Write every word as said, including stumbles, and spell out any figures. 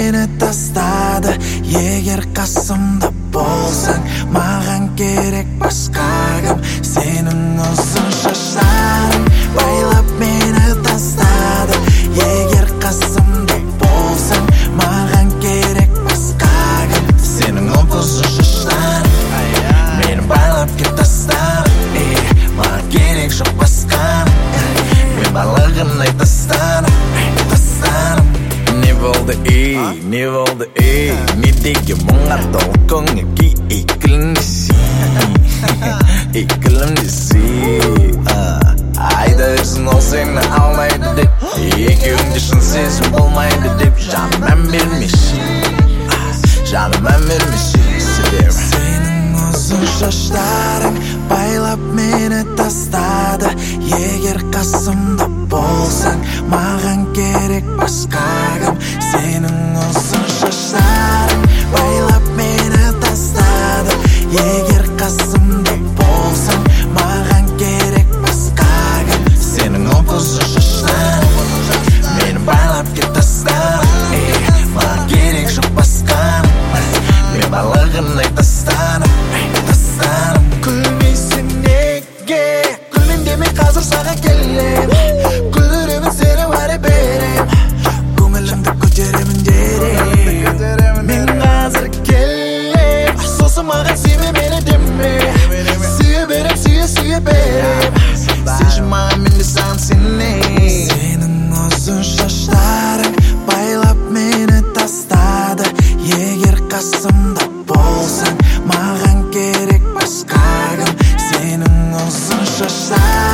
meni tastadi. Егер қасымда болсаң, маған керек басқағым. Сенің ұзын шаштарың байлап мені тастады. Егер қасымда болсаң, маған керек басқағым. Сенің ұзын шаштарың мені байлап кет тастады. Маған керек жоқ басқаның. Мен барлығын тастадым, тастадым. Не болды ей, не болды ей, не деген мұңға толы көңіл күй. Икілімдесі, икілімдесі, айда берсін ол сені алмайды деп. Екеуіңде шын сезім болмайды деп. Жаным мән бермеші, жаным мән бермеші. Сенің ұзын шаштарың байлап мені тастады. Егер қасымда болсаң, маған керек басқағым. Сенің ұзын шаштарың байлап мені тастады. Егер қасымда болсаң, маған керек басқағым. Сенің ұзын шаштарың мені байлап кет тастады. Маған керек жоқ басқаның. Мен барлығын тастадым, тастадым. Күлмейсің неге? Күлмейм деме қазір саған келем. Күлдіремін сені бәрі берем. Көңілімді көтеремін дерем. Мен қазір келем. Сосын маған сүйме мені деме. Сүйе берем, сүйе сүйе берем. Сен маған мен де саған сенем. Сенің ұзын шаштарың байлап мені тастады. Егер қасымда болсаң, маған керек басқағым. Сенің ұзын шаштарың